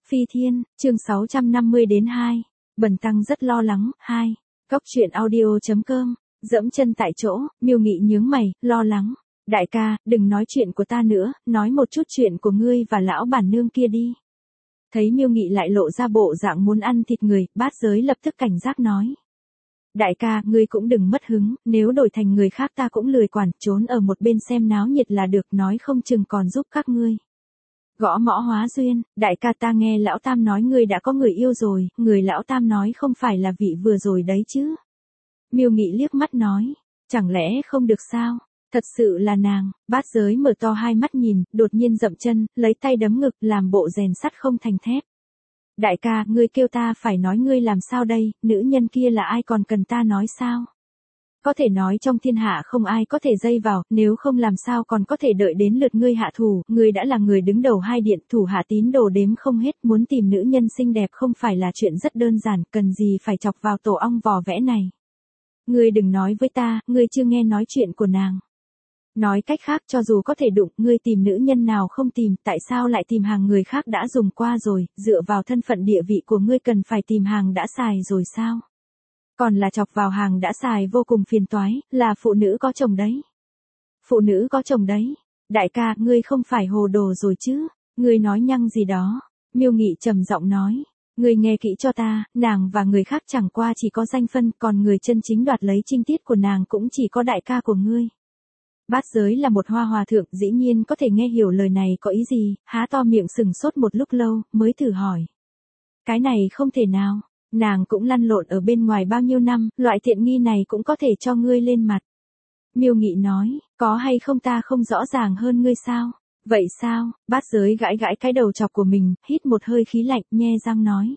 Phi Thiên, chương 650 đến 2. Bần tăng rất lo lắng, 2. Góc truyện audio.com, dẫm chân tại chỗ, Miêu Nghị nhướng mày, lo lắng. Đại ca, đừng nói chuyện của ta nữa, nói một chút chuyện của ngươi và lão bản nương kia đi. Thấy Miêu Nghị lại lộ ra bộ dạng muốn ăn thịt người, Bát Giới lập tức cảnh giác nói. Đại ca, ngươi cũng đừng mất hứng, nếu đổi thành người khác ta cũng lười quản, trốn ở một bên xem náo nhiệt là được, nói không chừng còn giúp các ngươi. Gõ mõ hóa duyên, đại ca ta nghe lão tam nói ngươi đã có người yêu rồi, người lão tam nói không phải là vị vừa rồi đấy chứ. Miêu Nghị liếc mắt nói, chẳng lẽ không được sao, thật sự là nàng. Bát Giới mở to hai mắt nhìn, đột nhiên dậm chân, lấy tay đấm ngực, làm bộ rèn sắt không thành thép. Đại ca, ngươi kêu ta phải nói ngươi làm sao đây, nữ nhân kia là ai còn cần ta nói sao? Có thể nói trong thiên hạ không ai có thể dây vào, nếu không làm sao còn có thể đợi đến lượt ngươi hạ thủ, ngươi đã là người đứng đầu hai điện, thủ hạ tín đồ đếm không hết, muốn tìm nữ nhân xinh đẹp không phải là chuyện rất đơn giản, cần gì phải chọc vào tổ ong vò vẽ này. Ngươi đừng nói với ta, ngươi chưa nghe nói chuyện của nàng. Nói cách khác, cho dù có thể đụng, ngươi tìm nữ nhân nào không tìm, tại sao lại tìm hàng người khác đã dùng qua rồi, dựa vào thân phận địa vị của ngươi cần phải tìm hàng đã xài rồi sao? Còn là chọc vào hàng đã xài vô cùng phiền toái, là phụ nữ có chồng đấy. Phụ nữ có chồng đấy. Đại ca, ngươi không phải hồ đồ rồi chứ? Ngươi nói nhăng gì đó? Miêu Nghị trầm giọng nói. Ngươi nghe kỹ cho ta, nàng và người khác chẳng qua chỉ có danh phân, còn người chân chính đoạt lấy trinh tiết của nàng cũng chỉ có đại ca của ngươi. Bát Giới là một hoa hòa thượng, dĩ nhiên có thể nghe hiểu lời này có ý gì, há to miệng sừng sốt một lúc lâu, mới thử hỏi. Cái này không thể nào. Nàng cũng lăn lộn ở bên ngoài bao nhiêu năm, loại tiện nghi này cũng có thể cho ngươi lên mặt. Miêu Nghị nói, có hay không ta không rõ ràng hơn ngươi sao? Vậy sao? Bát Giới gãi gãi cái đầu chọc của mình, hít một hơi khí lạnh, nhe răng nói.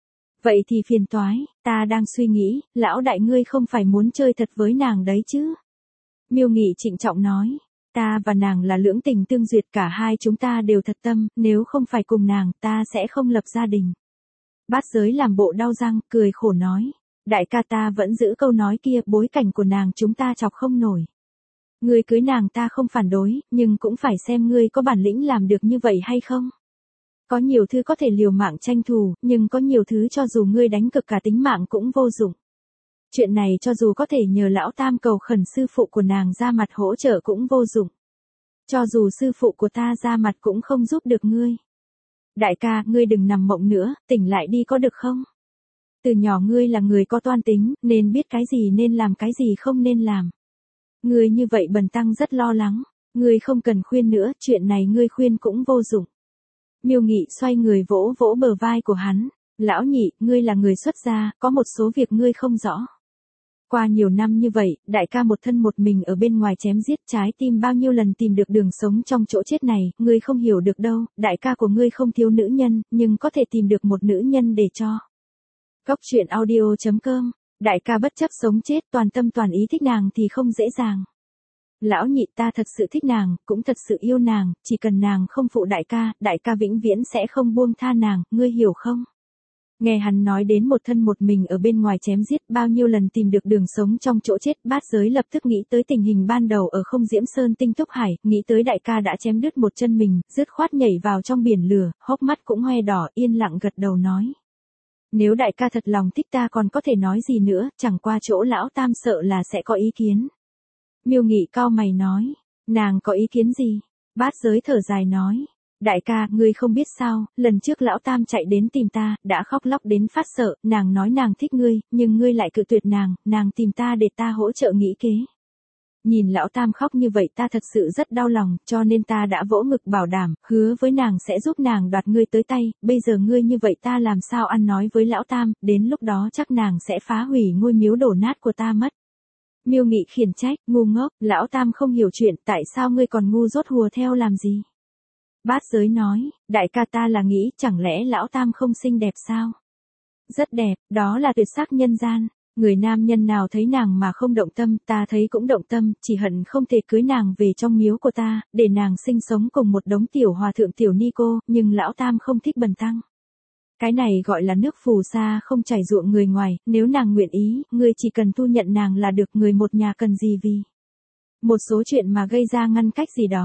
Vậy thì phiền toái, ta đang suy nghĩ, lão đại ngươi không phải muốn chơi thật với nàng đấy chứ? Miêu Nghị trịnh trọng nói, ta và nàng là lưỡng tình tương duyệt, cả hai chúng ta đều thật tâm, nếu không phải cùng nàng, ta sẽ không lập gia đình. Bát Giới làm bộ đau răng, cười khổ nói. Đại ca, ta vẫn giữ câu nói kia, bối cảnh của nàng chúng ta chọc không nổi. Ngươi cưới nàng ta không phản đối, nhưng cũng phải xem ngươi có bản lĩnh làm được như vậy hay không. Có nhiều thứ có thể liều mạng tranh thủ, nhưng có nhiều thứ cho dù ngươi đánh cực cả tính mạng cũng vô dụng. Chuyện này cho dù có thể nhờ lão tam cầu khẩn sư phụ của nàng ra mặt hỗ trợ cũng vô dụng. Cho dù sư phụ của ta ra mặt cũng không giúp được ngươi. Đại ca, ngươi đừng nằm mộng nữa, tỉnh lại đi có được không? Từ nhỏ ngươi là người có toan tính, nên biết cái gì nên làm cái gì không nên làm. Ngươi như vậy bần tăng rất lo lắng, ngươi không cần khuyên nữa, chuyện này ngươi khuyên cũng vô dụng. Miêu Nghị xoay người vỗ vỗ bờ vai của hắn, lão nhị, ngươi là người xuất gia, có một số việc ngươi không rõ. Qua nhiều năm như vậy, đại ca một thân một mình ở bên ngoài chém giết, trái tim bao nhiêu lần tìm được đường sống trong chỗ chết này, ngươi không hiểu được đâu, đại ca của ngươi không thiếu nữ nhân, nhưng có thể tìm được một nữ nhân để cho. Góc truyện audio.com, đại ca bất chấp sống chết toàn tâm toàn ý thích nàng thì không dễ dàng. Lão nhị, ta thật sự thích nàng, cũng thật sự yêu nàng, chỉ cần nàng không phụ đại ca vĩnh viễn sẽ không buông tha nàng, ngươi hiểu không? Nghe hắn nói đến một thân một mình ở bên ngoài chém giết, bao nhiêu lần tìm được đường sống trong chỗ chết, Bát Giới lập tức nghĩ tới tình hình ban đầu ở Không Diễm Sơn Tinh Túc Hải, nghĩ tới đại ca đã chém đứt một chân mình, dứt khoát nhảy vào trong biển lửa, hốc mắt cũng hoe đỏ, yên lặng gật đầu nói. Nếu đại ca thật lòng thích ta còn có thể nói gì nữa, chẳng qua chỗ lão tam sợ là sẽ có ý kiến. Miêu Nghị cau mày nói, nàng có ý kiến gì? Bát Giới thở dài nói. Đại ca, ngươi không biết sao, lần trước lão tam chạy đến tìm ta, đã khóc lóc đến phát sợ, nàng nói nàng thích ngươi, nhưng ngươi lại cự tuyệt nàng tìm ta để ta hỗ trợ nghĩ kế. Nhìn lão tam khóc như vậy ta thật sự rất đau lòng, cho nên ta đã vỗ ngực bảo đảm, hứa với nàng sẽ giúp nàng đoạt ngươi tới tay, bây giờ ngươi như vậy ta làm sao ăn nói với lão tam, đến lúc đó chắc nàng sẽ phá hủy ngôi miếu đổ nát của ta mất. Miêu Nghị khiển trách, ngu ngốc, lão tam không hiểu chuyện, tại sao ngươi còn ngu dốt hùa theo làm gì? Bát Giới nói, đại ca ta là nghĩ, chẳng lẽ lão tam không xinh đẹp sao? Rất đẹp, đó là tuyệt sắc nhân gian, người nam nhân nào thấy nàng mà không động tâm, ta thấy cũng động tâm, chỉ hận không thể cưới nàng về trong miếu của ta, để nàng sinh sống cùng một đống tiểu hòa thượng tiểu ni cô, nhưng lão tam không thích bần tăng. Cái này gọi là nước phù sa không chảy ruộng người ngoài, nếu nàng nguyện ý, ngươi chỉ cần thu nhận nàng là được, người một nhà cần gì vì. Một số chuyện mà gây ra ngăn cách gì đó.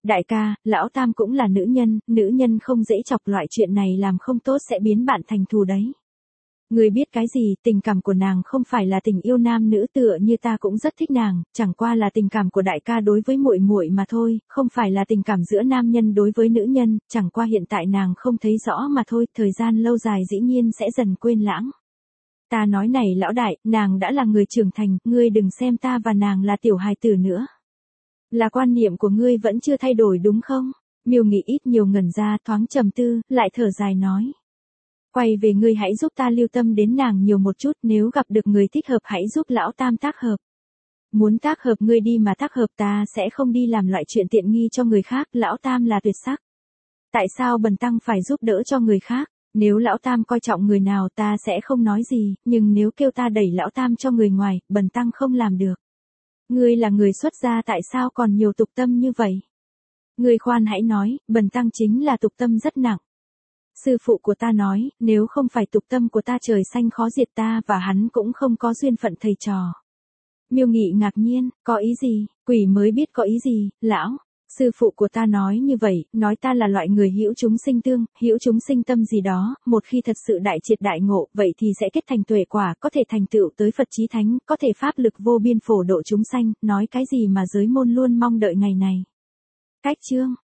Đại ca, lão tam cũng là nữ nhân không dễ chọc, loại chuyện này làm không tốt sẽ biến bạn thành thù đấy. Ngươi biết cái gì, tình cảm của nàng không phải là tình yêu nam nữ, tựa như ta cũng rất thích nàng, chẳng qua là tình cảm của đại ca đối với muội muội mà thôi, không phải là tình cảm giữa nam nhân đối với nữ nhân, chẳng qua hiện tại nàng không thấy rõ mà thôi, thời gian lâu dài dĩ nhiên sẽ dần quên lãng. Ta nói này lão đại, nàng đã là người trưởng thành, ngươi đừng xem ta và nàng là tiểu hài tử nữa. Là quan niệm của ngươi vẫn chưa thay đổi đúng không? Miêu Nghị ít nhiều ngẩn ra, thoáng trầm tư, lại thở dài nói. Quay về, ngươi hãy giúp ta lưu tâm đến nàng nhiều một chút, nếu gặp được người thích hợp hãy giúp lão tam tác hợp. Muốn tác hợp ngươi đi mà tác hợp, ta sẽ không đi làm loại chuyện tiện nghi cho người khác, lão tam là tuyệt sắc. Tại sao bần tăng phải giúp đỡ cho người khác? Nếu lão tam coi trọng người nào ta sẽ không nói gì, nhưng nếu kêu ta đẩy lão tam cho người ngoài, bần tăng không làm được. Ngươi là người xuất gia tại sao còn nhiều tục tâm như vậy? Ngươi khoan hãy nói, bần tăng chính là tục tâm rất nặng. Sư phụ của ta nói, nếu không phải tục tâm của ta trời xanh khó diệt, ta và hắn cũng không có duyên phận thầy trò. Miêu Nghị ngạc nhiên, có ý gì? Quỷ mới biết có ý gì, lão. Sư phụ của ta nói như vậy, nói ta là loại người hữu chúng sinh tương, hữu chúng sinh tâm gì đó, một khi thật sự đại triệt đại ngộ, vậy thì sẽ kết thành tuệ quả, có thể thành tựu tới Phật chí thánh, có thể pháp lực vô biên phổ độ chúng sanh, nói cái gì mà giới môn luôn mong đợi ngày này. Cách chương